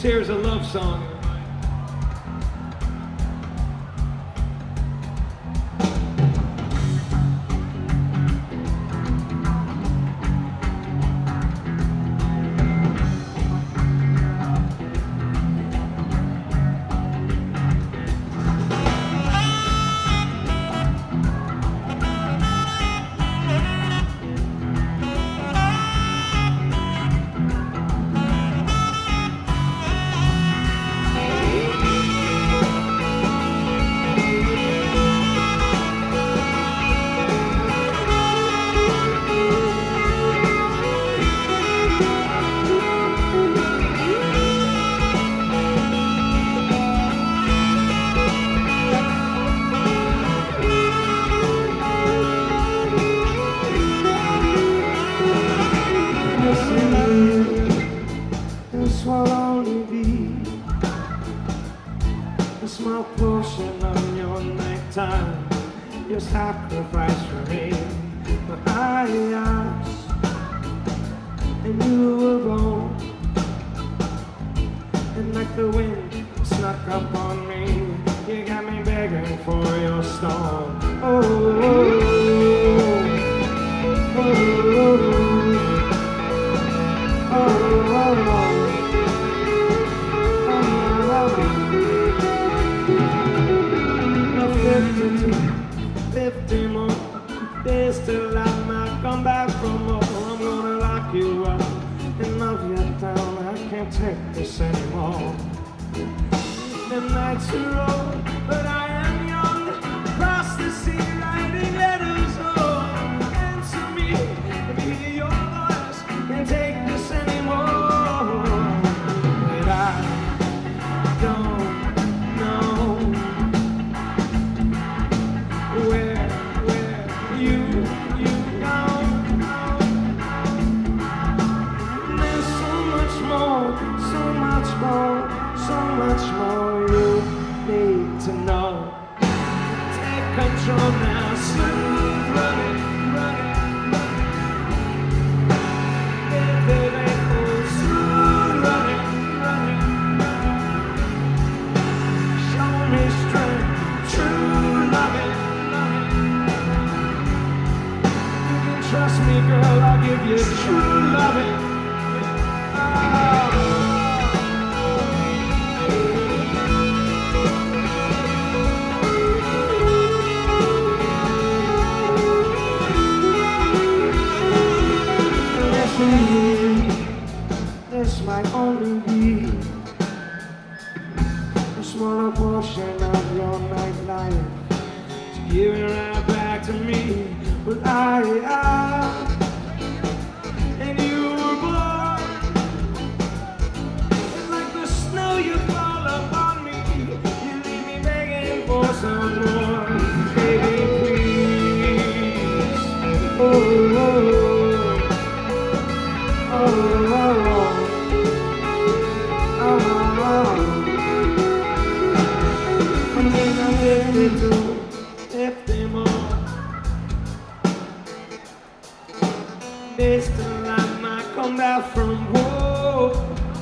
Here's a love song. This will only be a small portion of your nighttime, your sacrifice for me. But I asked, and you were gone, and like the wind snuck up on me, you got me begging for your storm. Oh, oh, oh, oh, oh, oh, oh. 50 more days till I might come back from more. I'm gonna lock you up and love you down. I can't take this anymore. The nights are old, but I am young. Across the sea, writing letters. Oh, answer me, let me hear your voice. Can't take this anymore. But I don't know where you go. There's so much more, so much more, so much more you need to know. Take control now, smooth running, running, running. If it ain't cool, smooth running, running, running. Show me strength, true loving. Trust me, girl, I'll give you true loving. This might only be a smaller portion of your nightlife. To give it right back to me. But I and you were born, and like the snow you fall upon me, you leave me begging for some more, baby, please. Oh, oh, oh, oh, oh, oh, oh. I mean, I'm 52, 50 more. Days till I might come back from war.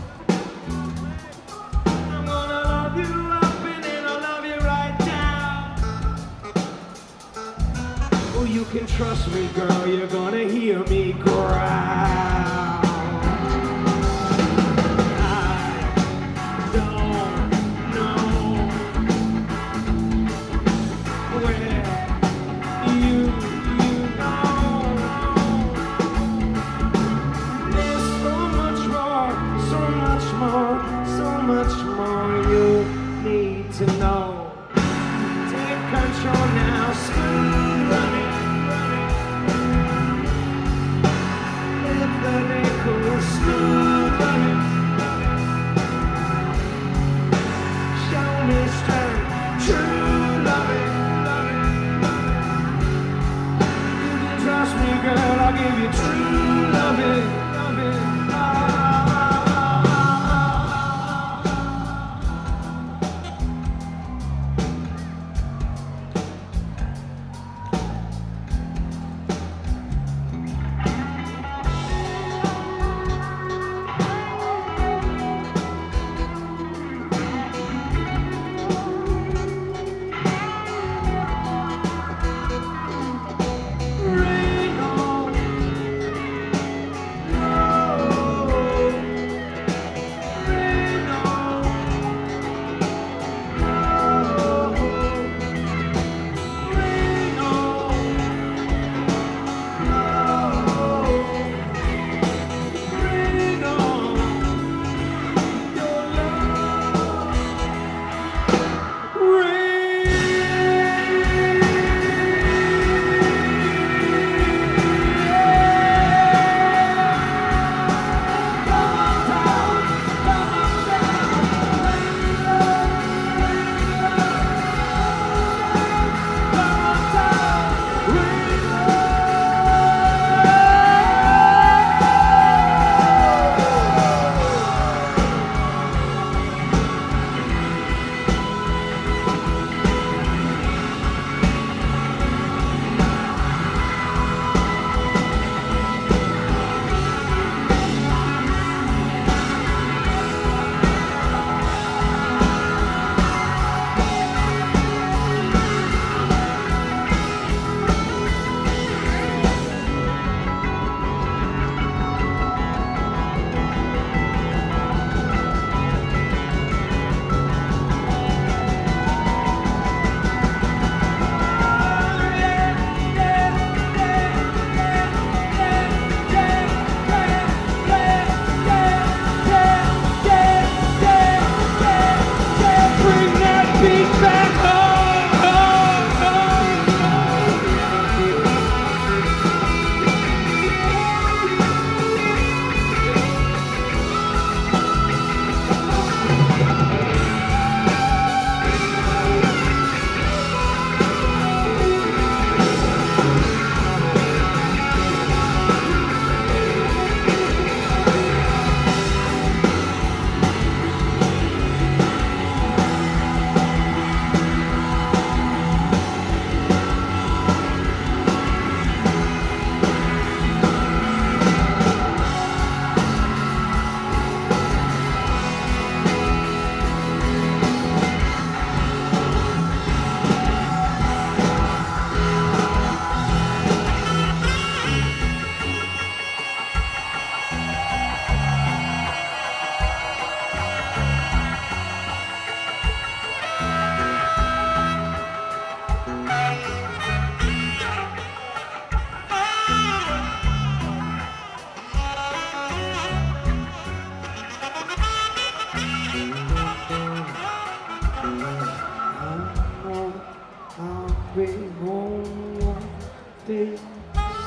I'm gonna love you up and then I'll love you right down. Oh, you can trust me, girl, you're gonna hear me growl. Much more you need to know. Take control now, smooth running, running. If the vehicle smooth running, show me strength, true loving, loving. You can trust me, girl, I'll give you true loving, loving.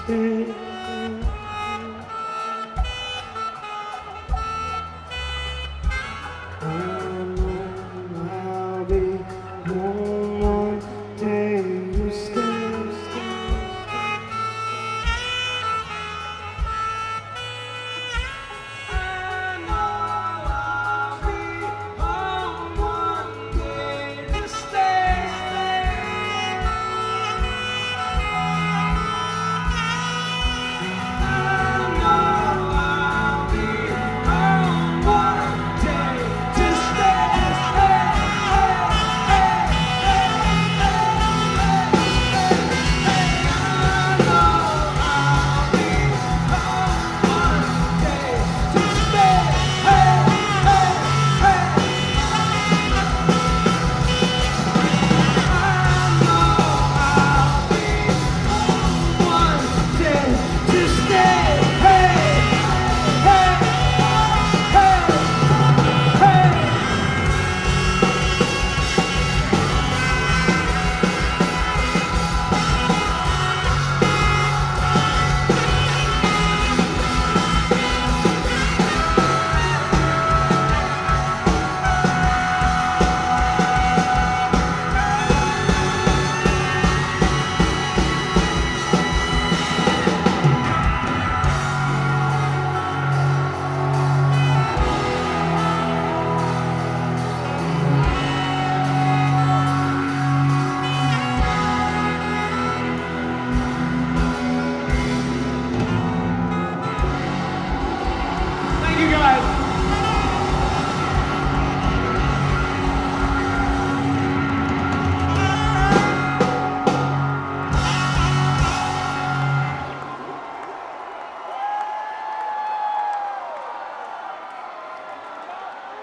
stay.